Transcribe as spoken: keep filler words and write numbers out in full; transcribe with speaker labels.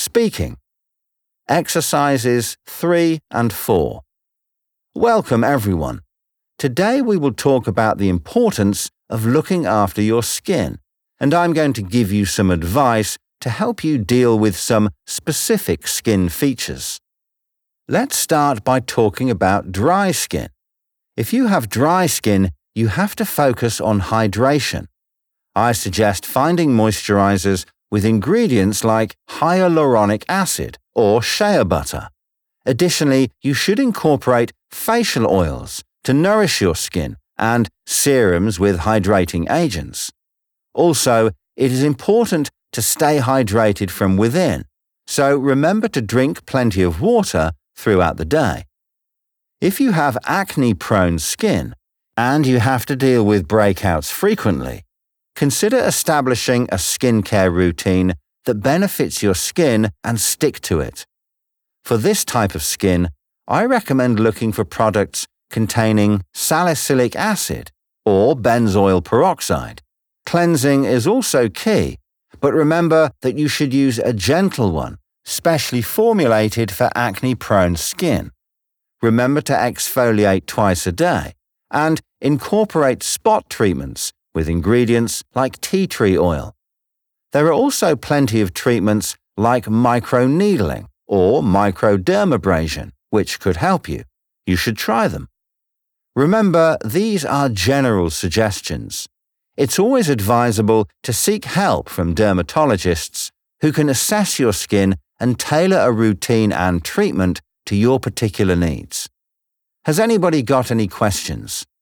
Speaker 1: speaking. Exercises three and four. Welcome everyone. Today we will talk about the importance of looking after your skin, and I'm going to give you some advice to help you deal with some specific skin features. Let's start by talking about dry skin. If you have dry skin, you have to focus on hydration. I suggest finding moisturizers with ingredients like hyaluronic acid or shea butter. Additionally, you should incorporate facial oils to nourish your skin and serums with hydrating agents. Also, it is important to stay hydrated from within, so remember to drink plenty of water throughout the day. If you have acne-prone skin and you have to deal with breakouts frequently, consider establishing a skincare routine that benefits your skin and stick to it. For this type of skin, I recommend looking for products containing salicylic acid or benzoyl peroxide. Cleansing is also key, but remember that you should use a gentle one, specially formulated for acne-prone skin. Remember to exfoliate twice a day and incorporate spot treatments with ingredients like tea tree oil. There are also plenty of treatments like microneedling or microdermabrasion, which could help you. You should try them. Remember, these are general suggestions. It's always advisable to seek help from dermatologists who can assess your skin and tailor a routine and treatment to your particular needs. Has anybody got any questions?